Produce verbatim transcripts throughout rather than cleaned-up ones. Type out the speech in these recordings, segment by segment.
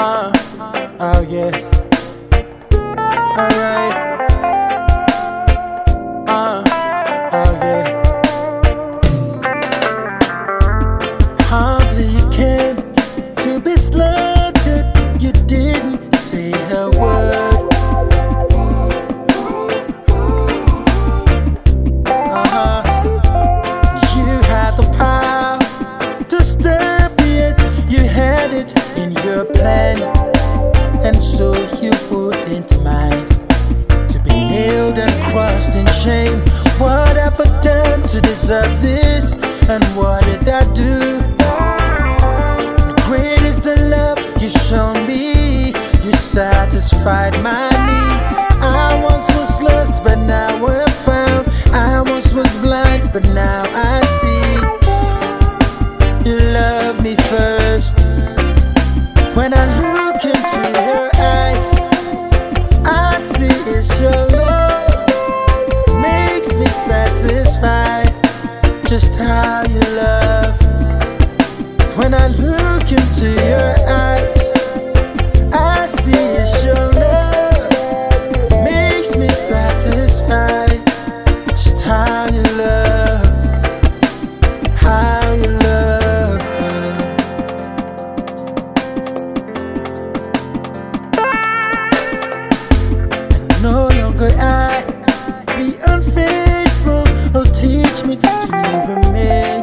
Uh, oh yeah. Alright. Uh, oh yeah. Hardly you came to be slaughtered. You didn't say a word. Uh-huh. You had the power to stop it. You had it in your plan, and so you wouldn't mind to be nailed and crossed in shame. What have I done to deserve this? And what did I do? Great is the love you shown me. You satisfied my need. I once was lost, but now I'm found. I once was blind, but now I see. You love me first. When I look into your eyes, I see it's your love. Makes me satisfied. Just how you love. When I look into your eyes, I see it's your love. Makes me satisfied. Just how you love. How you love. No longer I be unfaithful. Oh, teach me to remain.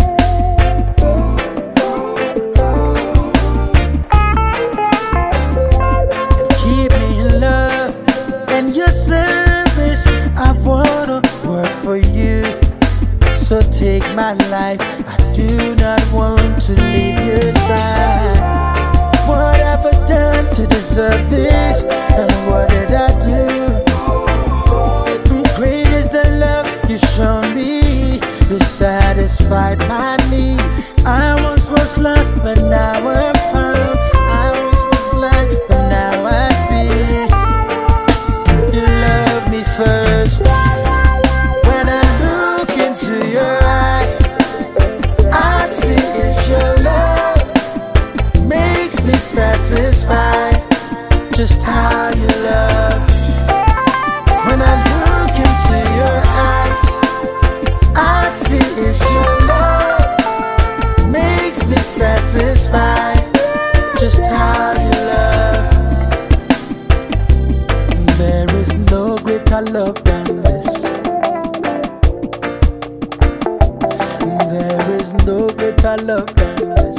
And keep me in love and your service. I wanna work for you. So take my life. I do not want to leave your side. What have I done to deserve this? And what did I do? Great is the love you shown me. You satisfied my need. I once was lost, but now I'm found. I once was blind, but now I see. You love me first. When I look into your eyes, I see it's your love. Makes me satisfied. Just how you love. When I look into your eyes, I see it's your love. Makes me satisfied. Just how you love. There is no greater love than this. There is no greater love than this.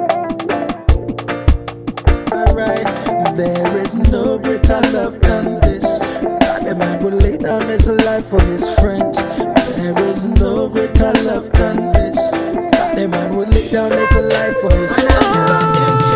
Alright. There is no greater love than this. That a man will lay down his life for his friend. There is no greater love than this. That a man will lay down his life for his friend.